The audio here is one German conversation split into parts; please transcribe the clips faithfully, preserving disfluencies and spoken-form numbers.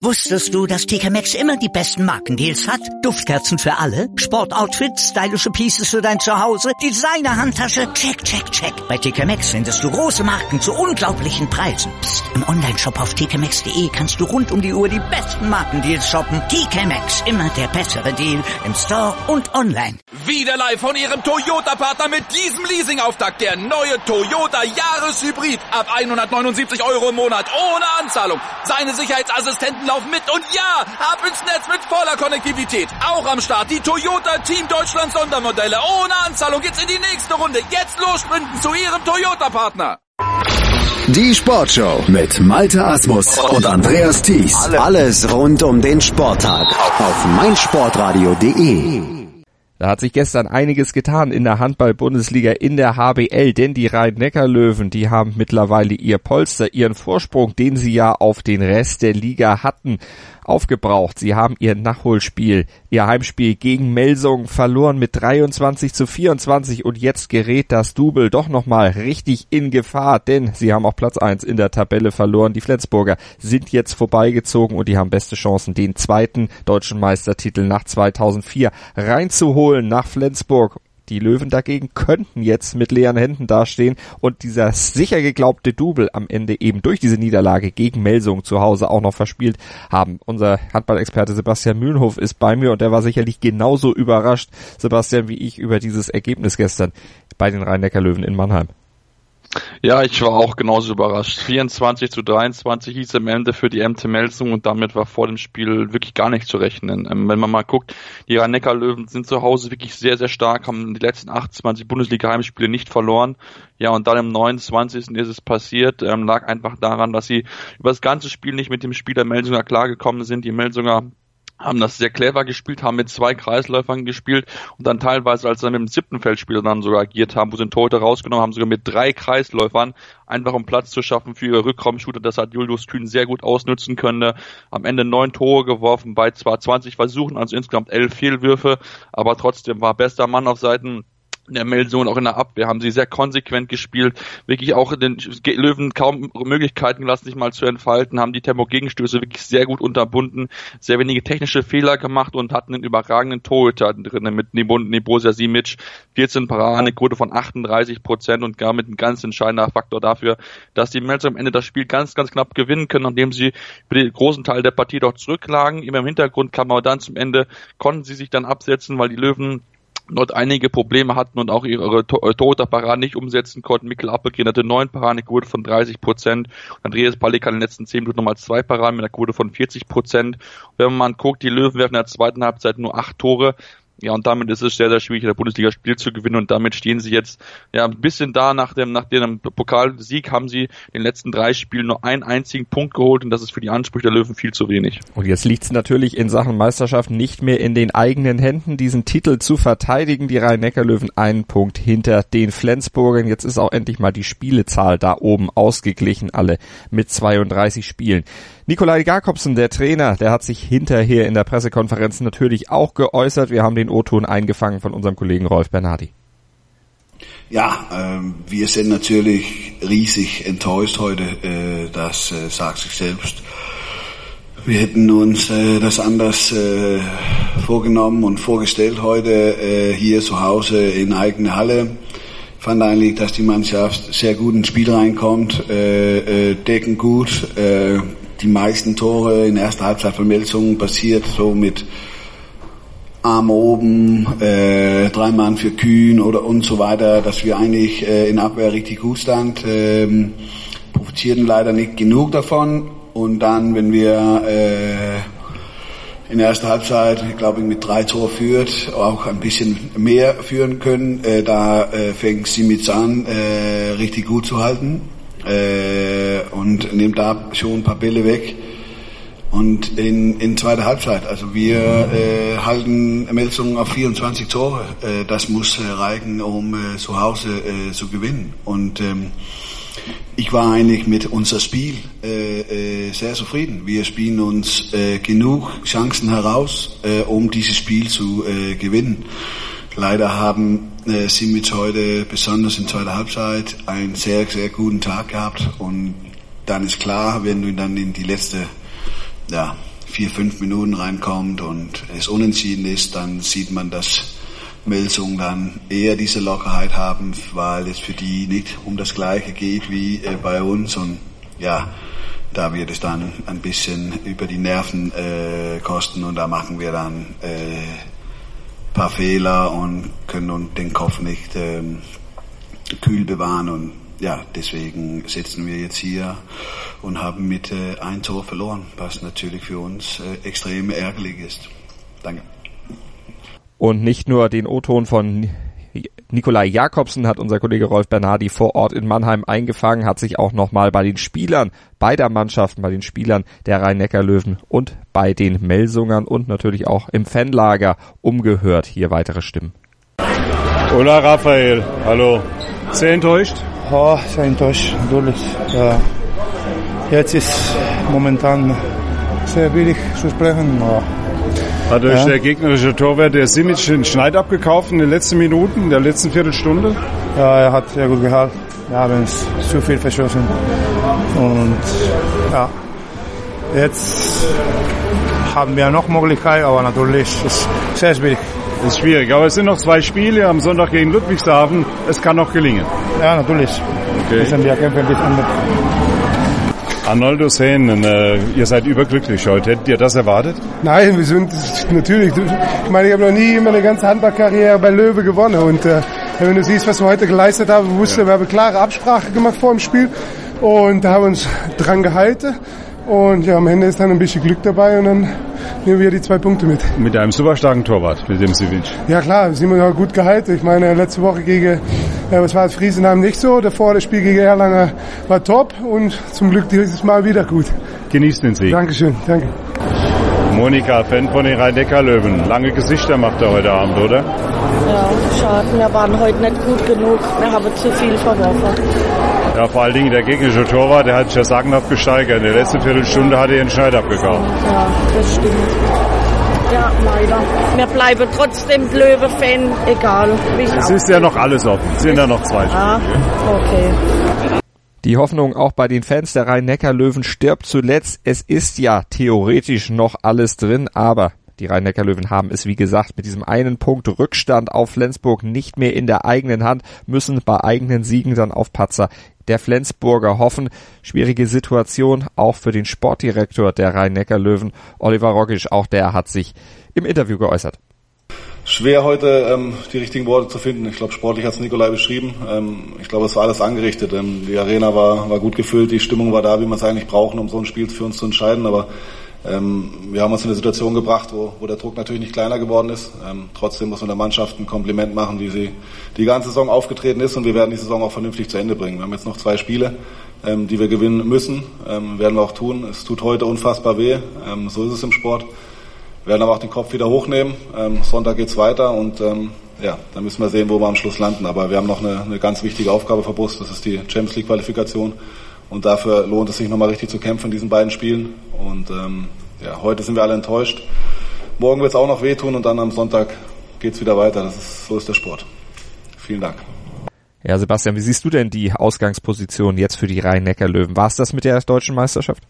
Wusstest du, dass T K Maxx immer die besten Markendeals hat? Duftkerzen für alle, Sportoutfits, stylische Pieces für dein Zuhause, Designer-Handtasche, check, check, check. Bei T K Maxx findest du große Marken zu unglaublichen Preisen. Psst. Im Onlineshop auf t k maxx punkt de kannst du rund um die Uhr die besten Markendeals shoppen. T K Maxx, immer der bessere Deal im Store und online. Wieder live von Ihrem Toyota-Partner mit diesem Leasing-Auftakt. Der neue Toyota Jahreshybrid. Ab hundertneunundsiebzig Euro im Monat ohne Anzahlung. Seine Sicherheitsassistenten laufen mit und ja, ab ins Netz mit voller Konnektivität. Auch am Start die Toyota Team Deutschland Sondermodelle. Ohne Anzahlung geht's in die nächste Runde. Jetzt los sprinten zu Ihrem Toyota-Partner. Die Sportshow mit Malte Asmus und Andreas Thies. Alles rund um den Sporttag auf meinsportradio punkt de. Da hat sich gestern einiges getan in der Handball-Bundesliga, in der H B L, denn die Rhein-Neckar-Löwen, die haben mittlerweile ihr Polster, ihren Vorsprung, den sie ja auf den Rest der Liga hatten, aufgebraucht. Sie haben ihr Nachholspiel, ihr Heimspiel gegen Melsungen verloren mit dreiundzwanzig zu vierundzwanzig und jetzt gerät das Double doch nochmal richtig in Gefahr, denn sie haben auch Platz eins in der Tabelle verloren. Die Flensburger sind jetzt vorbeigezogen und die haben beste Chancen, den zweiten deutschen Meistertitel nach zweitausendvier reinzuholen nach Flensburg. Die Löwen dagegen könnten jetzt mit leeren Händen dastehen und dieser sicher geglaubte Double am Ende eben durch diese Niederlage gegen Melsungen zu Hause auch noch verspielt haben. Unser Handballexperte Sebastian Mühlenhof ist bei mir und der war sicherlich genauso überrascht, Sebastian, wie ich über dieses Ergebnis gestern bei den Rhein-Neckar-Löwen in Mannheim. Ja, ich war auch genauso überrascht. vierundzwanzig zu dreiundzwanzig hieß am Ende für die M T Melsungen und damit war vor dem Spiel wirklich gar nicht zu rechnen. Ähm, wenn man mal guckt, die Rhein-Neckar-Löwen sind zu Hause wirklich sehr, sehr stark, haben die letzten achtundzwanzig Bundesliga-Heimspiele nicht verloren. Ja, und dann im neunundzwanzigsten ist es passiert, ähm, lag einfach daran, dass sie über das ganze Spiel nicht mit dem Spieler Melsunger klargekommen sind. Die Melsunger haben das sehr clever gespielt, haben mit zwei Kreisläufern gespielt und dann teilweise, als sie dann mit dem siebten Feldspieler dann sogar agiert haben, wo sie den Torhüter rausgenommen haben, sogar mit drei Kreisläufern, einfach um Platz zu schaffen für ihre Rückraumshooter. Das hat Julius Kühn sehr gut ausnutzen können. Am Ende neun Tore geworfen bei zwar zwanzig Versuchen, also insgesamt elf Fehlwürfe, aber trotzdem war bester Mann auf Seiten der Melsungen, auch in der Abwehr haben sie sehr konsequent gespielt, wirklich auch den Löwen kaum Möglichkeiten gelassen, sich mal zu entfalten, haben die Tempo-Gegenstöße wirklich sehr gut unterbunden, sehr wenige technische Fehler gemacht und hatten einen überragenden Torhüter drin mit Nebojša Simic, vierzehn Paraden, eine Quote von achtunddreißig Prozent und gar mit einem ganz entscheidender Faktor dafür, dass die Melsungen am Ende das Spiel ganz, ganz knapp gewinnen können, nachdem sie für den großen Teil der Partie doch zurücklagen. Immer im Hintergrund kam aber dann zum Ende, konnten sie sich dann absetzen, weil die Löwen dort einige Probleme hatten und auch ihre Torhüter-Paraden nicht umsetzen konnten. Mikkel Appelgren hatte neun Paraden, eine Quote von dreißig Prozent. Andreas Palikan in den letzten zehn Minuten nochmal zwei Paraden mit einer Quote von vierzig Prozent. Wenn man mal guckt, die Löwen werfen in der zweiten Halbzeit nur acht Tore. Ja, und damit ist es sehr, sehr schwierig, in der Bundesliga Spiel zu gewinnen und damit stehen sie jetzt ja ein bisschen da. Nach dem, nach dem Pokalsieg haben sie in den letzten drei Spielen nur einen einzigen Punkt geholt und das ist für die Ansprüche der Löwen viel zu wenig. Und jetzt liegt es natürlich in Sachen Meisterschaft nicht mehr in den eigenen Händen, diesen Titel zu verteidigen. Die Rhein-Neckar-Löwen einen Punkt hinter den Flensburgern. Jetzt ist auch endlich mal die Spielezahl da oben ausgeglichen, alle mit zweiunddreißig Spielen. Nikolai Jakobsen, der Trainer, der hat sich hinterher in der Pressekonferenz natürlich auch geäußert. Wir haben den O-Ton eingefangen von unserem Kollegen Rolf Bernardi. Ja, ähm, wir sind natürlich riesig enttäuscht heute, äh, das äh, sagt sich selbst. Wir hätten uns äh, das anders äh, vorgenommen und vorgestellt heute äh, hier zu Hause in eigener Halle. Ich fand eigentlich, dass die Mannschaft sehr gut ins Spiel reinkommt, äh, äh, decken gut, äh, die meisten Tore in der ersten Halbzeit von Melsungen passiert so mit Arm oben, äh, drei Mann für Kühn oder und so weiter, dass wir eigentlich äh, in Abwehr richtig gut stand, ähm, profitierten leider nicht genug davon und dann, wenn wir äh, in der ersten Halbzeit, ich glaube, mit drei Toren führt, auch ein bisschen mehr führen können, äh, da äh, fängt Simic an, äh, richtig gut zu halten. Äh, und nimmt da schon ein paar Bälle weg und in, in zweiter Halbzeit, also wir äh, halten Melsungen auf vierundzwanzig Tore, äh, das muss äh, reichen, um äh, zu Hause äh, zu gewinnen und ähm, ich war eigentlich mit unserem Spiel äh, äh, sehr zufrieden. Wir spielen uns äh, genug Chancen heraus, äh, um dieses Spiel zu äh, gewinnen. Leider haben äh, Simic heute, besonders in zweiter Halbzeit, einen sehr, sehr guten Tag gehabt. Und dann ist klar, wenn du dann in die letzte ja, vier, fünf Minuten reinkommt und es unentschieden ist, dann sieht man, dass Melsung dann eher diese Lockerheit haben, weil es für die nicht um das Gleiche geht wie äh, bei uns. Und ja, da wird es dann ein bisschen über die Nerven äh, kosten und da machen wir dann äh, paar Fehler und können uns den Kopf nicht äh, kühl bewahren. Und ja, deswegen sitzen wir jetzt hier und haben mit äh, ein Tor verloren, was natürlich für uns äh, extrem ärgerlich ist. Danke. Und nicht nur den O-Ton von Nikolai Jakobsen hat unser Kollege Rolf Bernardi vor Ort in Mannheim eingefangen, hat sich auch nochmal bei den Spielern beider Mannschaften, bei den Spielern der Rhein-Neckar-Löwen und bei den Melsungern und natürlich auch im Fanlager umgehört. Hier weitere Stimmen. Hola Raphael, hallo. Sehr enttäuscht? Ja, sehr enttäuscht, natürlich. Ja. Jetzt ist momentan sehr billig zu sprechen. Ja. Hat euch ja. der gegnerische Torwart, der Simic, den Schneid abgekauft in den letzten Minuten, in der letzten Viertelstunde? Ja, er hat sehr gut gehalten. Wir haben zu viel verschossen. Und ja, jetzt haben wir noch Möglichkeiten, aber natürlich ist es sehr schwierig. Das ist schwierig, aber es sind noch zwei Spiele am Sonntag gegen Ludwigshafen. Es kann noch gelingen. Ja, natürlich. Okay. Müssen wir kämpfen bis Ende. Arnoldo Sehnen, äh, ihr seid überglücklich heute. Hättet ihr das erwartet? Nein, wir sind natürlich. Ich meine, ich habe noch nie immer eine ganze Handballkarriere bei Löwe gewonnen. Und äh, wenn du siehst, was wir heute geleistet haben, wusste, ja. wir haben eine klare Absprache gemacht vor dem Spiel. Und da haben wir uns dran gehalten. Und ja, am Ende ist dann ein bisschen Glück dabei und dann nehmen wir die zwei Punkte mit. Mit einem super starken Torwart, mit dem Sivic. Ja klar, sind wir gut gehalten. Ich meine, letzte Woche gegen, ja, was war es, Friesenheim nicht so. Davor das Spiel gegen Erlangen war top und zum Glück dieses Mal wieder gut. Genießt den Sieg. Dankeschön, danke. Monika, Fan von den Rhein-Neckar-Löwen. Lange Gesichter macht er heute Abend, oder? Ja, schade. Wir waren heute nicht gut genug. Wir haben zu viel verworfen. Ja, vor allen Dingen der gegnerische Torwart, der hat sich ja sagenhaft gesteigert. In der letzten Viertelstunde hat er den Schneid abgekauft. Ja, das stimmt. Ja, leider. Wir bleiben trotzdem Löwe-Fan, egal wie es Es ist ja noch alles offen. Es sind ja noch zwei Spiele. Ah, okay. Die Hoffnung auch bei den Fans der Rhein-Neckar-Löwen stirbt zuletzt. Es ist ja theoretisch noch alles drin, aber die Rhein-Neckar-Löwen haben es, wie gesagt, mit diesem einen Punkt Rückstand auf Flensburg nicht mehr in der eigenen Hand, müssen bei eigenen Siegen dann auf Patzer der Flensburger hoffen. Schwierige Situation auch für den Sportdirektor der Rhein-Neckar-Löwen, Oliver Rogisch. Auch der hat sich im Interview geäußert. Schwer heute ähm, die richtigen Worte zu finden. Ich glaube, sportlich hat es Nikolai beschrieben. Ähm, ich glaube, es war alles angerichtet. Ähm, die Arena war, war gut gefüllt, die Stimmung war da, wie wir es eigentlich brauchen, um so ein Spiel für uns zu entscheiden. Aber ähm, wir haben uns in eine Situation gebracht, wo, wo der Druck natürlich nicht kleiner geworden ist. Ähm, trotzdem muss man der Mannschaft ein Kompliment machen, wie sie die ganze Saison aufgetreten ist. Und wir werden die Saison auch vernünftig zu Ende bringen. Wir haben jetzt noch zwei Spiele, ähm, die wir gewinnen müssen. Ähm, werden wir auch tun. Es tut heute unfassbar weh. Ähm, so ist es im Sport. Wir werden aber auch den Kopf wieder hochnehmen. Ähm, Sonntag geht's weiter und ähm, ja, dann müssen wir sehen, wo wir am Schluss landen. Aber wir haben noch eine, eine ganz wichtige Aufgabe vor Brust. Das ist die Champions League Qualifikation. Und dafür lohnt es sich nochmal richtig zu kämpfen in diesen beiden Spielen. Und ähm, ja, heute sind wir alle enttäuscht. Morgen wird's auch noch wehtun und dann am Sonntag geht's wieder weiter. Das ist, so ist der Sport. Vielen Dank. Ja, Sebastian, wie siehst du denn die Ausgangsposition jetzt für die Rhein-Neckar-Löwen? War es das mit der deutschen Meisterschaft?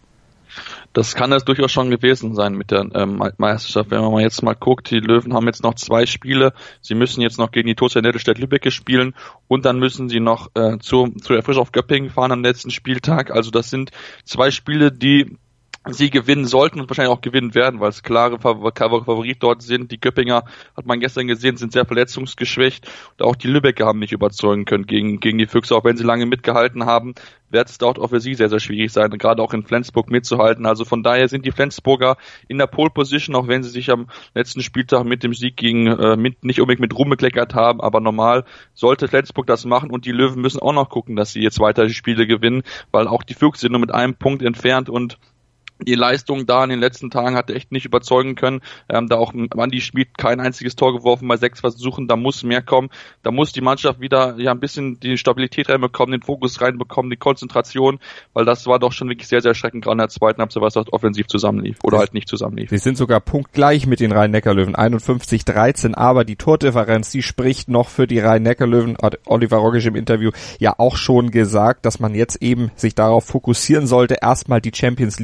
Das kann das durchaus schon gewesen sein mit der ähm, Meisterschaft. Wenn man mal jetzt mal guckt, die Löwen haben jetzt noch zwei Spiele. Sie müssen jetzt noch gegen die T U S Nettelstedt-Lübbecke spielen und dann müssen sie noch äh, zu, zu der Frisch auf Göppingen fahren am letzten Spieltag. Also das sind zwei Spiele, die sie gewinnen sollten und wahrscheinlich auch gewinnen werden, weil es klare Favorit dort sind. Die Göppinger, hat man gestern gesehen, sind sehr verletzungsgeschwächt und auch die Lübecker haben nicht überzeugen können gegen, gegen die Füchse, auch wenn sie lange mitgehalten haben. Wird es dort auch für sie sehr, sehr schwierig sein, gerade auch in Flensburg mitzuhalten. Also von daher sind die Flensburger in der Pole Position, auch wenn sie sich am letzten Spieltag mit dem Sieg gegen äh, mit, nicht unbedingt mit Ruhm bekleckert haben, aber normal sollte Flensburg das machen und die Löwen müssen auch noch gucken, dass sie jetzt weiter die Spiele gewinnen, weil auch die Füchse sind nur mit einem Punkt entfernt und die Leistung da in den letzten Tagen hat echt nicht überzeugen können. Ähm, da auch Andi Schmid kein einziges Tor geworfen bei sechs Versuchen. Da muss mehr kommen. Da muss die Mannschaft wieder ja ein bisschen die Stabilität reinbekommen, den Fokus reinbekommen, die Konzentration, weil das war doch schon wirklich sehr, sehr erschreckend, gerade in der zweiten Halbzeit, was dort offensiv zusammenlief oder halt nicht zusammenlief. Sie sind sogar punktgleich mit den Rhein-Neckar-Löwen, einundfünfzig dreizehn, aber die Tordifferenz, die spricht noch für die Rhein-Neckar-Löwen. Hat Oliver Rogisch im Interview ja auch schon gesagt, dass man jetzt eben sich darauf fokussieren sollte, erstmal die Champions League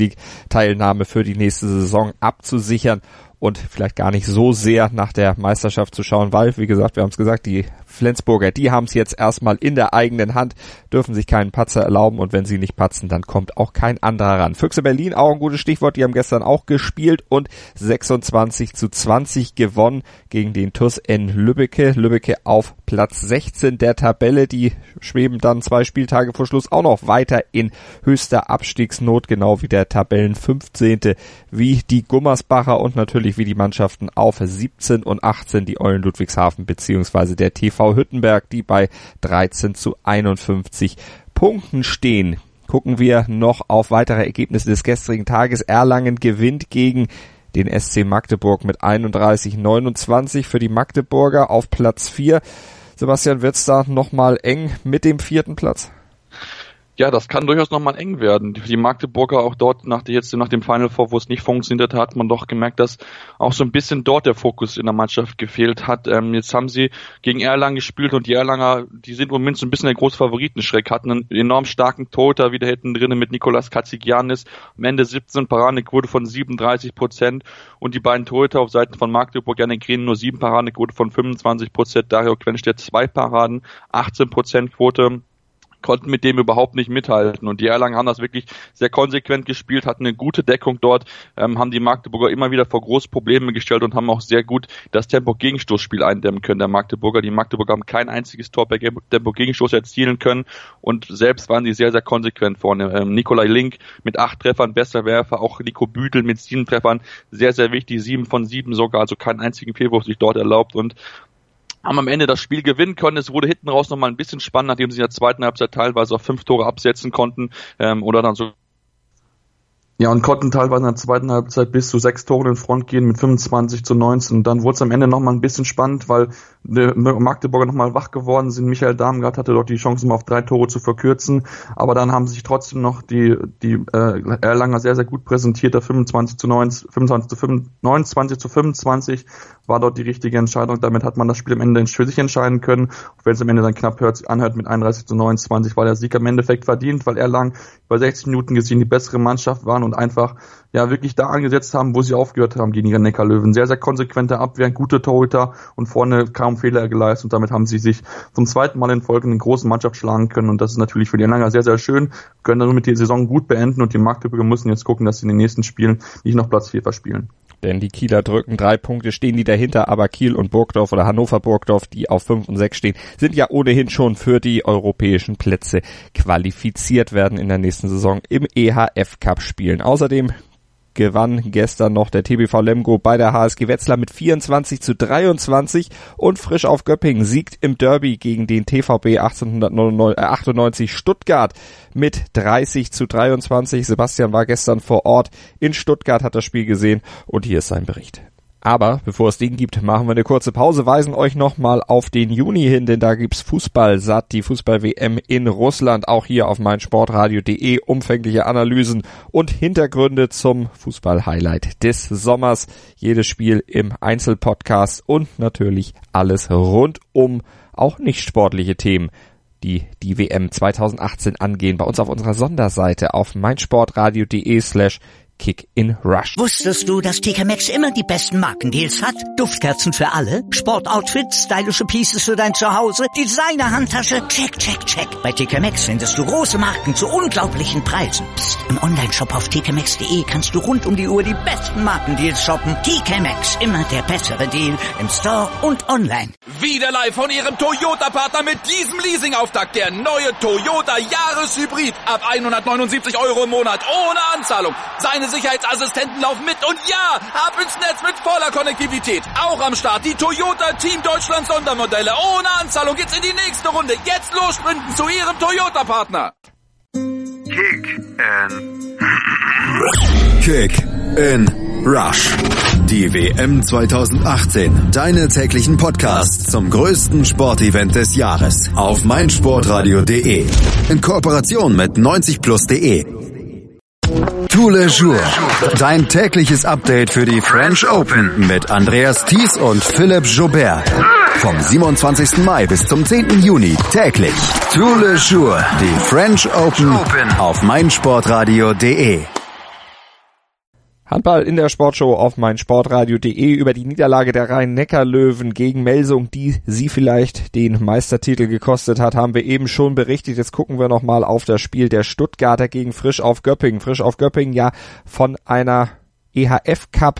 Teilnahme für die nächste Saison abzusichern und vielleicht gar nicht so sehr nach der Meisterschaft zu schauen, weil, wie gesagt, wir haben es gesagt, die Flensburger, die haben es jetzt erstmal in der eigenen Hand, dürfen sich keinen Patzer erlauben und wenn sie nicht patzen, dann kommt auch kein anderer ran. Füchse Berlin, auch ein gutes Stichwort, die haben gestern auch gespielt und sechsundzwanzig zu zwanzig gewonnen gegen den T U S N Lübbecke. Lübbecke auf Platz sechzehn der Tabelle, die schweben dann zwei Spieltage vor Schluss auch noch weiter in höchster Abstiegsnot, genau wie der Tabellenfünfzehnte, wie die Gummersbacher und natürlich wie die Mannschaften auf siebzehn und achtzehn, die Eulen Ludwigshafen beziehungsweise der T V Hüttenberg, die bei dreizehn zu einundfünfzig Punkten stehen. Gucken wir noch auf weitere Ergebnisse des gestrigen Tages. Erlangen gewinnt gegen den S C Magdeburg mit einunddreißig neunundzwanzig für die Magdeburger auf Platz vier. Sebastian, wird's da nochmal eng mit dem vierten Platz? Ja, das kann durchaus nochmal eng werden. Die Magdeburger auch dort, nach, jetzt nach dem Final Four, wo es nicht funktioniert hat, hat man doch gemerkt, dass auch so ein bisschen dort der Fokus in der Mannschaft gefehlt hat. Ähm, jetzt haben sie gegen Erlangen gespielt und die Erlanger, die sind im Moment so ein bisschen der große Favoritenschreck, hatten einen enorm starken Torhüter wieder hinten drinnen mit Nikolas Katzigiannis. Am Ende siebzehn Paradenquote von siebenunddreißig Prozent und die beiden Torhüter auf Seiten von Magdeburg, Janik Green nur sieben Paradenquote von fünfundzwanzig Prozent, Dario Quenstedt zwei Paraden, achtzehn Prozent Quote. Konnten mit dem überhaupt nicht mithalten und die Erlangen haben das wirklich sehr konsequent gespielt, hatten eine gute Deckung dort, ähm, haben die Magdeburger immer wieder vor große Probleme gestellt und haben auch sehr gut das Tempo-Gegenstoßspiel eindämmen können, der Magdeburger. Die Magdeburger haben kein einziges Tor per Tempo-Gegenstoß erzielen können und selbst waren sie sehr, sehr konsequent vorne. Ähm, Nikolai Link mit acht Treffern, bester Werfer, auch Nico Büdel mit sieben Treffern, sehr, sehr wichtig, sieben von sieben sogar, also keinen einzigen Fehlwurf sich dort erlaubt und haben am Ende das Spiel gewinnen können. Es wurde hinten raus nochmal ein bisschen spannend, nachdem sie in der zweiten Halbzeit teilweise auf fünf Tore absetzen konnten ähm, oder dann so Ja, und konnten teilweise in der zweiten Halbzeit bis zu sechs Toren in Front gehen mit fünfundzwanzig zu neunzehn. Und dann wurde es am Ende nochmal ein bisschen spannend, weil die Magdeburger nochmal wach geworden sind. Michael Damgard hatte dort die Chance, mal auf drei Tore zu verkürzen. Aber dann haben sich trotzdem noch die die äh, Erlanger sehr, sehr gut präsentiert. Der fünfundzwanzig zu neunzehn, fünfundzwanzig zu fünf, neunundzwanzig zu fünfundzwanzig war dort die richtige Entscheidung. Damit hat man das Spiel am Ende für sich entscheiden können. Auch wenn es am Ende dann knapp hört, anhört mit einunddreißig zu neunundzwanzig, war der Sieg am Endeffekt verdient, weil Erlangen bei sechzig Minuten gesehen die bessere Mannschaft waren und einfach ja wirklich da angesetzt haben, wo sie aufgehört haben gegen die Rhein-Neckar-Löwen. Sehr, sehr konsequente Abwehr, gute Torhüter und vorne kaum Fehler geleistet und damit haben sie sich zum zweiten Mal in Folge eine große Mannschaft schlagen können und das ist natürlich für die Erlanger sehr, sehr schön. Können dann mit der Saison gut beenden und die Magdeburger müssen jetzt gucken, dass sie in den nächsten Spielen nicht noch Platz vier verspielen. Denn die Kieler drücken drei Punkte, stehen die dahinter, aber Kiel und Burgdorf oder Hannover-Burgdorf, die auf fünf und sechs stehen, sind ja ohnehin schon für die europäischen Plätze qualifiziert, werden in der nächsten Saison im E H F-Cup spielen. Außerdem gewann gestern noch der T B V Lemgo bei der H S G Wetzlar mit vierundzwanzig zu dreiundzwanzig und Frisch auf Göppingen siegt im Derby gegen den T V B achtzehnhundertachtundneunzig Stuttgart mit dreißig zu dreiundzwanzig. Sebastian war gestern vor Ort in Stuttgart, hat das Spiel gesehen und hier ist sein Bericht. Aber bevor es den gibt, machen wir eine kurze Pause, weisen euch nochmal auf den Juni hin, denn da gibt's Fußball-Satt, die Fußball-W M in Russland, auch hier auf meinsportradio punkt de, umfängliche Analysen und Hintergründe zum Fußball-Highlight des Sommers, jedes Spiel im Einzelpodcast und natürlich alles rund um auch nicht sportliche Themen, die die W M zweitausendachtzehn angehen, bei uns auf unserer Sonderseite auf meinsportradio punkt de slash Kick in Rush. Wusstest du, dass T K Maxx immer die besten Markendeals hat? Duftkerzen für alle, Sportoutfits, stylische Pieces für dein Zuhause, Designer-Handtasche, check, check, check. Bei T K Maxx findest du große Marken zu unglaublichen Preisen. Psst. Im Onlineshop auf t k maxx punkt de kannst du rund um die Uhr die besten Markendeals shoppen. T K Maxx, immer der bessere Deal im Store und online. Wieder live von ihrem Toyota-Partner mit diesem Leasing-Auftakt. Der neue Toyota Jahreshybrid. Ab hundertneunundsiebzig Euro im Monat ohne Anzahlung. Seine Sicherheitsassistenten laufen mit und ja, ab ins Netz mit voller Konnektivität. Auch am Start die Toyota Team Deutschland Sondermodelle. Ohne Anzahlung geht's in die nächste Runde. Jetzt los sprinten zu Ihrem Toyota-Partner. Kick in Kick in Rush. Die W M zweitausendachtzehn. Deine täglichen Podcasts zum größten Sportevent des Jahres. Auf meinsportradio punkt de. In Kooperation mit neunzig plus punkt de. Tous les jours. Dein tägliches Update für die French Open mit Andreas Thies und Philipp Joubert. Vom siebenundzwanzigsten Mai bis zum zehnten Juni täglich. Tous les jours. Die French Open auf meinsportradio punkt de. Handball in der Sportshow auf meinsportradio punkt de über die Niederlage der Rhein-Neckar-Löwen gegen Melsung, die sie vielleicht den Meistertitel gekostet hat, haben wir eben schon berichtet. Jetzt gucken wir nochmal auf das Spiel der Stuttgarter gegen Frisch auf Göppingen. Frisch auf Göppingen ja von einer E H F-Cup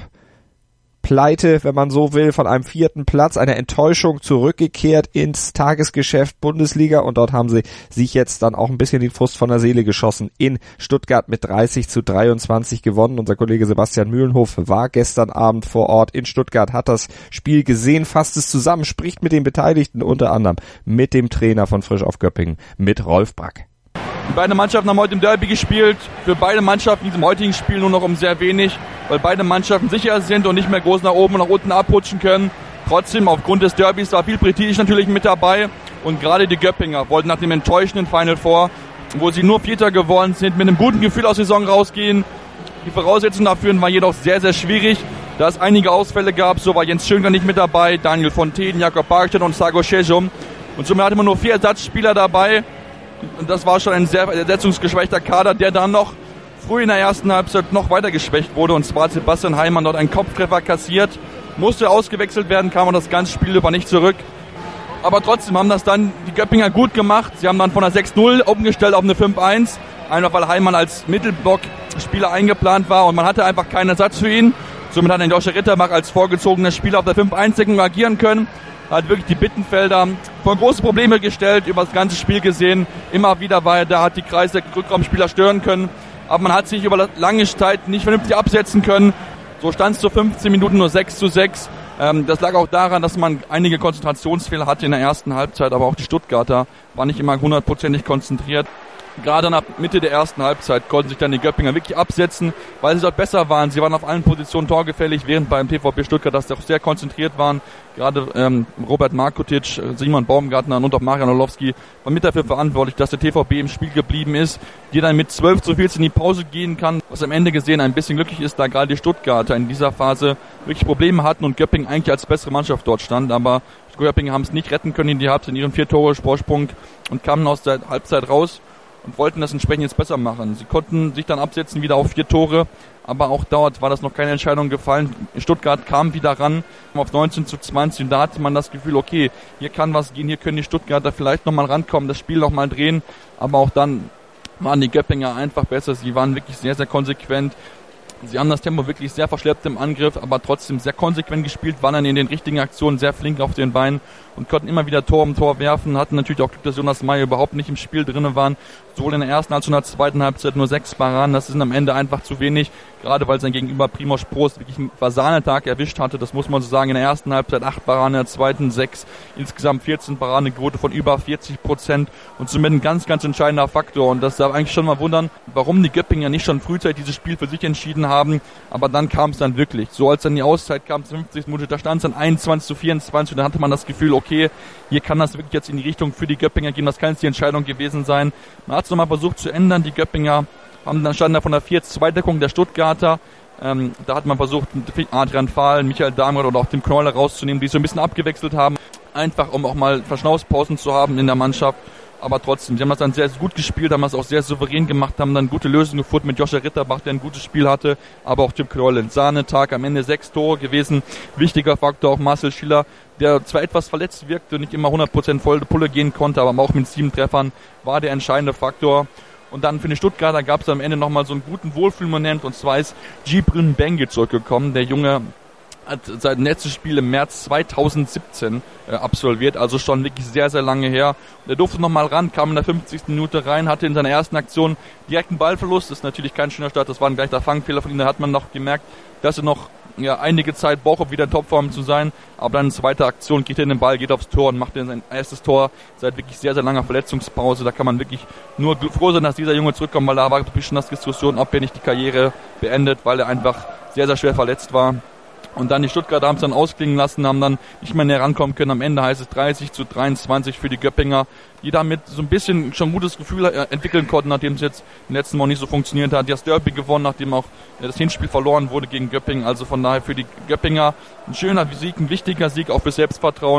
Pleite, wenn man so will, von einem vierten Platz, einer Enttäuschung zurückgekehrt ins Tagesgeschäft Bundesliga und dort haben sie sich jetzt dann auch ein bisschen den Frust von der Seele geschossen. In Stuttgart mit dreißig zu dreiundzwanzig gewonnen. Unser Kollege Sebastian Mühlenhof war gestern Abend vor Ort in Stuttgart, hat das Spiel gesehen, fasst es zusammen, spricht mit den Beteiligten, unter anderem mit dem Trainer von Frisch auf Göppingen, mit Rolf Brack. Beide Mannschaften haben heute im Derby gespielt. Für beide Mannschaften in diesem heutigen Spiel nur noch um sehr wenig, weil beide Mannschaften sicher sind und nicht mehr groß nach oben und nach unten abrutschen können. Trotzdem, aufgrund des Derbys war viel Prestige natürlich mit dabei. Und gerade die Göppinger wollten nach dem enttäuschenden Final Four, wo sie nur Vierter geworden sind, mit einem guten Gefühl aus der Saison rausgehen. Die Voraussetzungen dafür waren jedoch sehr, sehr schwierig, da es einige Ausfälle gab. So war Jens Schönker nicht mit dabei, Daniel Fontaine, Jakob Barkstedt und Sago Shejum. Und somit hatte man nur vier Ersatzspieler dabei. Und das war schon ein sehr ersetzungsgeschwächter Kader, der dann noch früh in der ersten Halbzeit noch weiter geschwächt wurde. Und zwar hat Sebastian Heimann dort einen Kopftreffer kassiert, musste ausgewechselt werden, kam das ganze Spiel über nicht zurück. Aber trotzdem haben das dann die Göppinger gut gemacht. Sie haben dann von einer sechs null umgestellt auf eine fünf eins. Einfach weil Heimann als Mittelblock-Spieler eingeplant war und man hatte einfach keinen Ersatz für ihn. Somit hat ein Joshua Ritterbach als vorgezogener Spieler auf der fünf eins Deckung agieren können. Hat wirklich die Bittenfelder vor große Probleme gestellt, über das ganze Spiel gesehen. Immer wieder war er da, hat die Kreise der Rückraumspieler stören können. Aber man hat sich über lange Zeit nicht vernünftig absetzen können. So stand es zu fünfzehn Minuten nur sechs zu sechs. Ähm, das lag auch daran, dass man einige Konzentrationsfehler hatte in der ersten Halbzeit. Aber auch die Stuttgarter waren nicht immer hundertprozentig konzentriert. Gerade nach Mitte der ersten Halbzeit konnten sich dann die Göppinger wirklich absetzen, weil sie dort besser waren. Sie waren auf allen Positionen torgefällig, während beim T V B Stuttgart das doch sehr konzentriert waren. Gerade ähm, Robert Markotic, Simon Baumgartner und auch Marian Orlowski waren mit dafür verantwortlich, dass der T V B im Spiel geblieben ist, die dann mit zwölf zu vierzehn in die Pause gehen kann, was am Ende gesehen ein bisschen glücklich ist, da gerade die Stuttgarter in dieser Phase wirklich Probleme hatten und Göppingen eigentlich als bessere Mannschaft dort stand, aber Göppingen haben es nicht retten können in die Halbzeit in ihren vier Tore Vorsprung und kamen aus der Halbzeit raus und wollten das entsprechend jetzt besser machen. Sie konnten sich dann absetzen wieder auf vier Tore, aber auch dort war das noch keine Entscheidung gefallen. Stuttgart kam wieder ran auf neunzehn zu zwanzig und da hatte man das Gefühl, okay, hier kann was gehen, hier können die Stuttgarter vielleicht nochmal rankommen, das Spiel nochmal drehen, aber auch dann waren die Göppinger einfach besser. Sie waren wirklich sehr, sehr konsequent. Sie haben das Tempo wirklich sehr verschleppt im Angriff, aber trotzdem sehr konsequent gespielt, waren dann in den richtigen Aktionen sehr flink auf den Beinen und konnten immer wieder Tor um Tor werfen, hatten natürlich auch Glück, dass Jonas Meyer überhaupt nicht im Spiel drinne waren, sowohl in der ersten als auch in der zweiten Halbzeit nur sechs Paraden, das ist am Ende einfach zu wenig, gerade weil sein Gegenüber Primož Prost wirklich einen Versahnetag erwischt hatte, das muss man so sagen, in der ersten Halbzeit acht Paraden, in der zweiten sechs, insgesamt vierzehn Paraden, eine Quote von über vierzig Prozent und somit ein ganz, ganz entscheidender Faktor und das darf eigentlich schon mal wundern, warum die Göppinger nicht schon frühzeitig dieses Spiel für sich entschieden haben, aber dann kam es dann wirklich, so als dann die Auszeit kam, fünfzigsten Minute, da stand es dann einundzwanzig zu vierundzwanzig und da hatte man das Gefühl, okay, hier kann das wirklich jetzt in die Richtung für die Göppinger gehen, das kann jetzt die Entscheidung gewesen sein. Man hat es nochmal versucht zu ändern, die Göppinger haben dann standen da von der vier zu zwei Deckung der Stuttgarter, ähm, da hat man versucht, Adrian Fahl, Michael Damroth oder auch Tim Knoller rauszunehmen, die so ein bisschen abgewechselt haben, einfach um auch mal Verschnaufspausen zu haben in der Mannschaft. Aber trotzdem, sie haben das dann sehr gut gespielt, haben das auch sehr souverän gemacht, haben dann gute Lösungen gefunden mit Joshua Ritterbach, der ein gutes Spiel hatte, aber auch Tim Knoll, Sahnetag, am Ende sechs Tore gewesen, wichtiger Faktor, auch Marcel Schiller, der zwar etwas verletzt wirkte und nicht immer hundert Prozent volle Pulle gehen konnte, aber auch mit sieben Treffern war der entscheidende Faktor. Und dann für die Stuttgarter gab es am Ende nochmal so einen guten Wohlfühlmoment, und zwar ist Gibran Bengi zurückgekommen, der Junge hat sein letztes Spiel im März zweitausendsiebzehn äh, absolviert, also schon wirklich sehr, sehr lange her. Und er durfte nochmal ran, kam in der fünfzigsten Minute rein, hatte in seiner ersten Aktion direkt einen Ballverlust, das ist natürlich kein schöner Start, das war gleich der Fangfehler von ihm, da hat man noch gemerkt, dass er noch ja, einige Zeit braucht, um wieder in Topform zu sein, aber dann in zweiter Aktion geht er in den Ball, geht aufs Tor und macht dann sein erstes Tor seit wirklich sehr, sehr langer Verletzungspause. Da kann man wirklich nur froh sein, dass dieser Junge zurückkommt, weil da war ein bisschen das Diskussion, ob er nicht die Karriere beendet, weil er einfach sehr, sehr schwer verletzt war. Und dann die Stuttgarter haben es dann ausklingen lassen, haben dann nicht mehr näher rankommen können. Am Ende heißt es dreißig zu dreiundzwanzig für die Göppinger, die damit so ein bisschen schon ein gutes Gefühl entwickeln konnten, nachdem es jetzt im letzten Mal nicht so funktioniert hat. Die hat das Derby gewonnen, nachdem auch das Hinspiel verloren wurde gegen Göppingen. Also von daher für die Göppinger ein schöner Sieg, ein wichtiger Sieg, auch für Selbstvertrauen.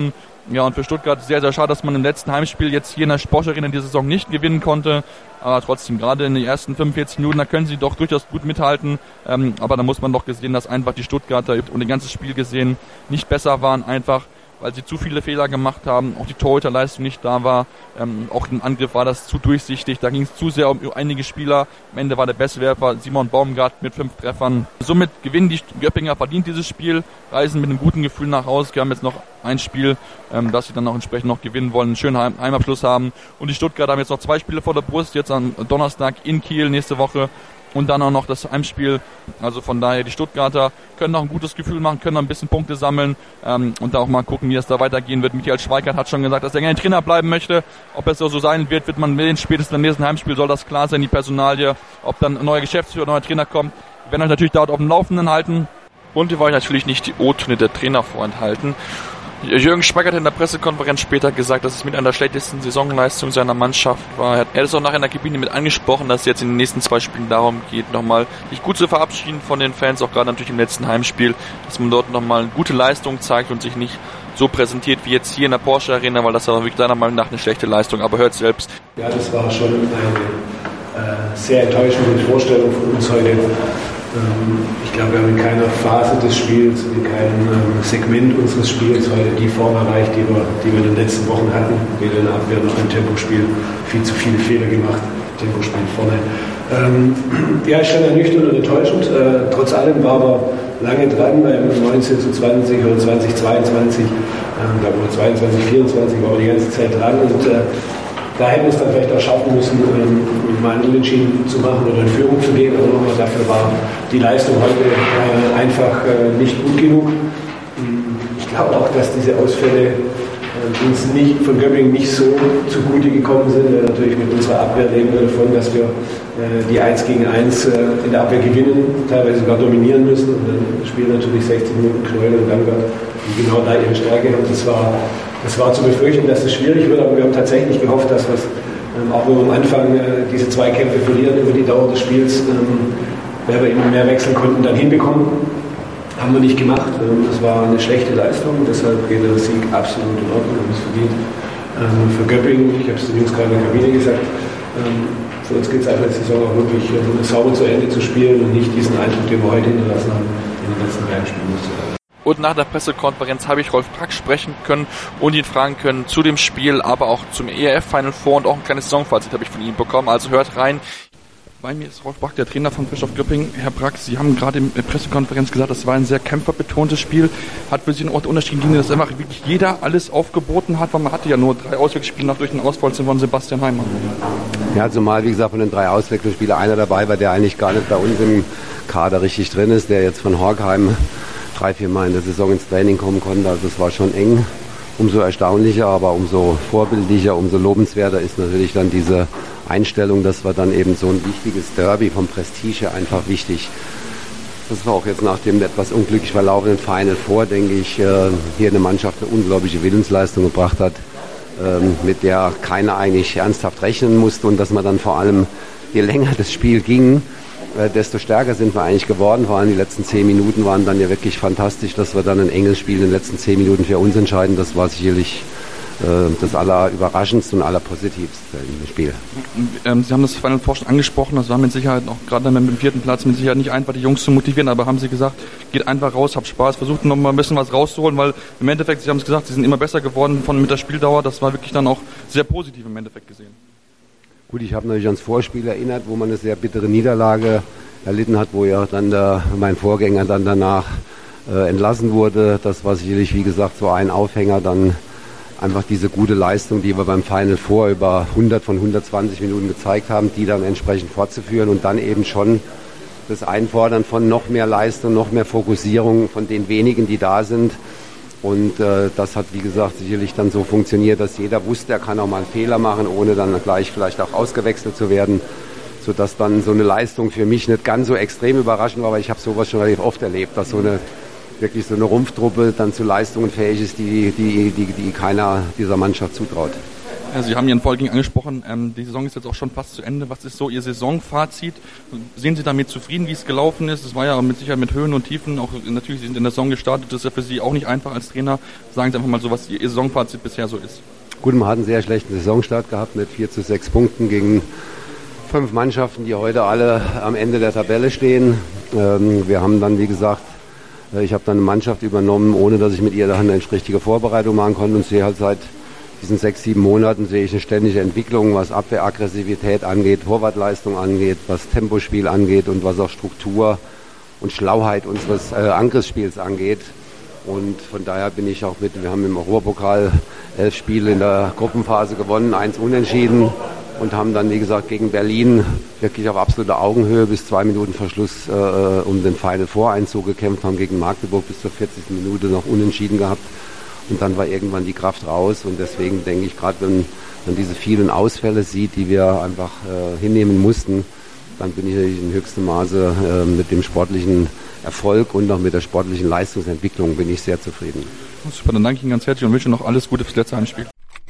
Ja, und für Stuttgart sehr, sehr schade, dass man im letzten Heimspiel jetzt hier in der Porsche Arena die Saison nicht gewinnen konnte. Aber trotzdem, gerade in den ersten fünfundvierzig Minuten, da können sie doch durchaus gut mithalten. Ähm, aber da muss man doch gesehen, dass einfach die Stuttgarter und das ganze Spiel gesehen nicht besser waren, einfach weil sie zu viele Fehler gemacht haben, auch die Torhüterleistung nicht da war, ähm, auch im Angriff war das zu durchsichtig, da ging es zu sehr um einige Spieler, am Ende war der beste Werfer Simon Baumgart mit fünf Treffern. Somit gewinnen die Göppinger verdient dieses Spiel, reisen mit einem guten Gefühl nach Hause, wir haben jetzt noch ein Spiel, ähm, das sie dann auch entsprechend noch gewinnen wollen, einen schönen Heim- Heimabschluss haben und die Stuttgarter haben jetzt noch zwei Spiele vor der Brust, jetzt am Donnerstag in Kiel nächste Woche. Und dann auch noch das Heimspiel, also von daher die Stuttgarter können noch ein gutes Gefühl machen, können noch ein bisschen Punkte sammeln ähm, und da auch mal gucken, wie es da weitergehen wird. Michael Schweikart hat schon gesagt, dass er gerne Trainer bleiben möchte. Ob es so sein wird, wird man sehen. Spätestens im nächsten Heimspiel soll das klar sein, die Personalie. Ob dann ein neuer Geschäftsführer, ein neuer Trainer kommt, wir werden euch natürlich dort auf dem Laufenden halten. Und wir wollen natürlich nicht die O-Töne der Trainer vorenthalten. Jürgen Schweikart hat in der Pressekonferenz später gesagt, dass es mit einer der schlechtesten Saisonleistungen seiner Mannschaft war. Er hat es auch nachher in der Kabine mit angesprochen, dass es jetzt in den nächsten zwei Spielen darum geht, nochmal sich gut zu verabschieden von den Fans, auch gerade natürlich im letzten Heimspiel, dass man dort nochmal eine gute Leistung zeigt und sich nicht so präsentiert wie jetzt hier in der Porsche Arena, weil das war wirklich seiner Meinung nach eine schlechte Leistung, aber hört selbst. Ja, das war schon eine äh, sehr enttäuschende Vorstellung von uns heute. Ich glaube, wir haben in keiner Phase des Spiels, in keinem Segment unseres Spiels heute die Form erreicht, die wir, die wir in den letzten Wochen hatten. Weder in der Abwehr noch im Tempospiel viel zu viele Fehler gemacht. Tempospiel vorne. Ähm, ja, ist schon ernüchternd und enttäuschend. Äh, trotz allem war aber lange dran beim neunzehn zu zwanzig oder zwanzig zweiundzwanzig. Ähm, da war zweiundzwanzig vierundzwanzig, war die ganze Zeit dran. Und äh, da hätten wir es dann vielleicht auch schaffen müssen, ähm, mal einen Unentschieden zu machen oder in Führung zu gehen. Aber nochmal, dafür war die Leistung heute äh, einfach äh, nicht gut genug. Ich glaube auch, dass diese Ausfälle äh, uns nicht, von Göppingen nicht so zugute gekommen sind. Weil natürlich mit unserer Abwehr leben wir davon, dass wir äh, die eins gegen eins äh, in der Abwehr gewinnen, teilweise sogar dominieren müssen. Und dann spielen natürlich sechzig Minuten Knäuel und Langert, die genau da ihre Stärke haben. Das war Das war zu befürchten, dass es schwierig wird, aber wir haben tatsächlich gehofft, dass wir es, ähm, auch wenn wir am Anfang äh, diese zwei Kämpfe verlieren über die Dauer des Spiels, ähm, weil wir immer mehr wechseln konnten, dann hinbekommen. Haben wir nicht gemacht. Ähm, das war eine schlechte Leistung, deshalb geht der Sieg absolut in Ordnung, haben es verdient. Ähm, für Göppingen, ich habe es den Jungs gerade in der Kabine gesagt, ähm, für uns geht es einfach die Saison auch wirklich äh, sauber zu Ende zu spielen und nicht diesen Eindruck, den wir heute hinterlassen haben, in den letzten beiden Spielen zu haben. Und nach der Pressekonferenz habe ich Rolf Brack sprechen können und ihn fragen können zu dem Spiel, aber auch zum E R F Final Four und auch ein kleines Saisonfazit habe ich von ihm bekommen. Also hört rein. Bei mir ist Rolf Brack, der Trainer von Bischof Göppingen. Herr Brack, Sie haben gerade in der Pressekonferenz gesagt, das war ein sehr kämpferbetontes Spiel. Hat für Sie einen Unterschied gegeben, dass einfach wirklich jeder alles aufgeboten hat, weil man hatte ja nur drei Auswechselspiele nach durch den Ausfall von Sebastian Heimann. Ja, zumal, wie gesagt, von den drei Auswechselspielen einer dabei war, der eigentlich gar nicht bei uns im Kader richtig drin ist, der jetzt von Horkheim drei, vier Mal in der Saison ins Training kommen konnte. Also es war schon eng. Umso erstaunlicher, aber umso vorbildlicher, umso lobenswerter ist natürlich dann diese Einstellung, dass wir dann eben so ein wichtiges Derby vom Prestige her einfach wichtig. Das war auch jetzt nach dem etwas unglücklich verlaufenden Final Four, denke ich, hier eine Mannschaft eine unglaubliche Willensleistung gebracht hat, mit der keiner eigentlich ernsthaft rechnen musste und dass man dann vor allem, je länger das Spiel ging, desto stärker sind wir eigentlich geworden. Vor allem die letzten zehn Minuten waren dann ja wirklich fantastisch, dass wir dann ein enges Spiel in den letzten zehn Minuten für uns entscheiden. Das war sicherlich äh, das allerüberraschendste und allerpositivste im Spiel. Ähm, Sie haben das Final Four schon angesprochen, das war mit Sicherheit auch gerade mit dem vierten Platz mit Sicherheit nicht einfach, die Jungs zu motivieren, aber haben Sie gesagt, geht einfach raus, habt Spaß, versucht noch mal ein bisschen was rauszuholen, weil im Endeffekt, Sie haben es gesagt, Sie sind immer besser geworden von, mit der Spieldauer, das war wirklich dann auch sehr positiv im Endeffekt gesehen. Gut, ich habe natürlich ans Vorspiel erinnert, wo man eine sehr bittere Niederlage erlitten hat, wo ja dann der, mein Vorgänger dann danach äh, entlassen wurde. Das war sicherlich, wie gesagt, so ein Aufhänger, dann einfach diese gute Leistung, die wir beim Final Four über hundert von hundertzwanzig Minuten gezeigt haben, die dann entsprechend fortzuführen und dann eben schon das Einfordern von noch mehr Leistung, noch mehr Fokussierung von den wenigen, die da sind. Und äh, das hat, wie gesagt, sicherlich dann so funktioniert, dass jeder wusste, er kann auch mal einen Fehler machen, ohne dann gleich vielleicht auch ausgewechselt zu werden, sodass dann so eine Leistung für mich nicht ganz so extrem überraschend war, aber ich habe sowas schon relativ oft erlebt, dass so eine wirklich so eine Rumpftruppe dann zu Leistungen fähig ist, die, die, die, die keiner dieser Mannschaft zutraut. Ja, Sie haben Ihren Vorgänger angesprochen, ähm, die Saison ist jetzt auch schon fast zu Ende. Was ist so Ihr Saisonfazit? Sehen Sie damit zufrieden, wie es gelaufen ist? Es war ja mit Sicherheit mit Höhen und Tiefen, auch natürlich, Sie sind in der Saison gestartet, das ist ja für Sie auch nicht einfach als Trainer. Sagen Sie einfach mal so, was Ihr Saisonfazit bisher so ist. Gut, man hat einen sehr schlechten Saisonstart gehabt mit vier zu sechs Punkten gegen fünf Mannschaften, die heute alle am Ende der Tabelle stehen. Ähm, wir haben dann, wie gesagt, ich habe dann eine Mannschaft übernommen, ohne dass ich mit ihr dann eine richtige Vorbereitung machen konnte und sehe halt seit diesen sechs, sieben Monaten sehe ich eine ständige Entwicklung, was Abwehraggressivität angeht, Torwartleistung angeht, was Tempospiel angeht und was auch Struktur und Schlauheit unseres äh, Angriffsspiels angeht. Und von daher bin ich auch mit, wir haben im Europapokal elf Spiele in der Gruppenphase gewonnen, eins unentschieden und haben dann, wie gesagt, gegen Berlin wirklich auf absoluter Augenhöhe bis zwei Minuten vor Schluss äh, um den Final Four Einzug gekämpft, haben gegen Magdeburg bis zur vierzigsten Minute noch unentschieden gehabt. Und dann war irgendwann die Kraft raus und deswegen denke ich, gerade wenn man diese vielen Ausfälle sieht, die wir einfach äh, hinnehmen mussten, dann bin ich natürlich in höchstem Maße äh, mit dem sportlichen Erfolg und auch mit der sportlichen Leistungsentwicklung bin ich sehr zufrieden. Super, dann danke ich Ihnen ganz herzlich und wünsche noch alles Gute fürs letzte Heimspiel.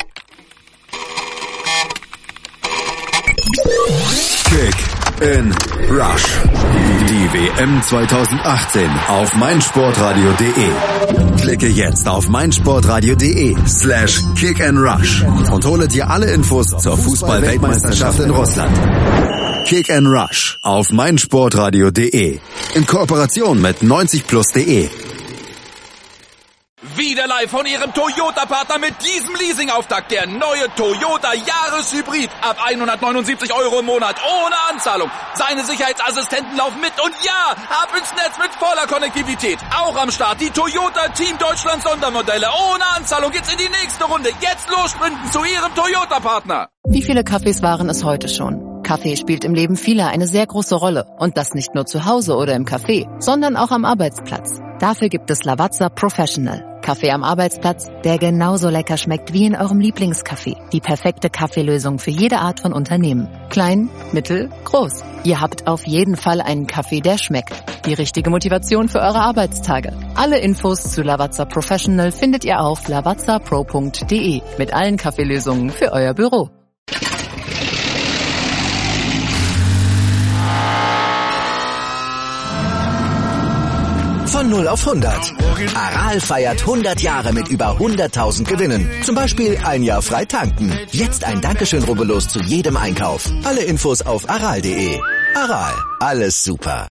Kick in Rush. Die W M zweitausendachtzehn auf meinsportradio.de. Klicke jetzt auf meinsportradio.de slash kick and rush und hole dir alle Infos zur Fußball-Weltmeisterschaft in Russland. Kick and Rush auf meinsportradio.de. In Kooperation mit neunzig plus punkt de. Wieder live von Ihrem Toyota-Partner mit diesem Leasing-Auftakt. Der neue Toyota Jahreshybrid. Ab hundertneunundsiebzig Euro im Monat. Ohne Anzahlung. Seine Sicherheitsassistenten laufen mit. Und ja, ab ins Netz mit voller Konnektivität. Auch am Start die Toyota Team Deutschland Sondermodelle. Ohne Anzahlung geht's in die nächste Runde. Jetzt los sprinten zu Ihrem Toyota-Partner. Wie viele Kaffees waren es heute schon? Kaffee spielt im Leben vieler eine sehr große Rolle. Und das nicht nur zu Hause oder im Café, sondern auch am Arbeitsplatz. Dafür gibt es Lavazza Professional. Kaffee am Arbeitsplatz, der genauso lecker schmeckt wie in eurem Lieblingscafé. Die perfekte Kaffeelösung für jede Art von Unternehmen. Klein, mittel, groß. Ihr habt auf jeden Fall einen Kaffee, der schmeckt. Die richtige Motivation für eure Arbeitstage. Alle Infos zu Lavazza Professional findet ihr auf lavazza pro punkt de mit allen Kaffeelösungen für euer Büro. Von null auf hundert. Aral feiert hundert Jahre mit über hunderttausend Gewinnen. Zum Beispiel ein Jahr frei tanken. Jetzt ein Dankeschön, rubbellos zu jedem Einkauf. Alle Infos auf aral punkt de. Aral, alles super.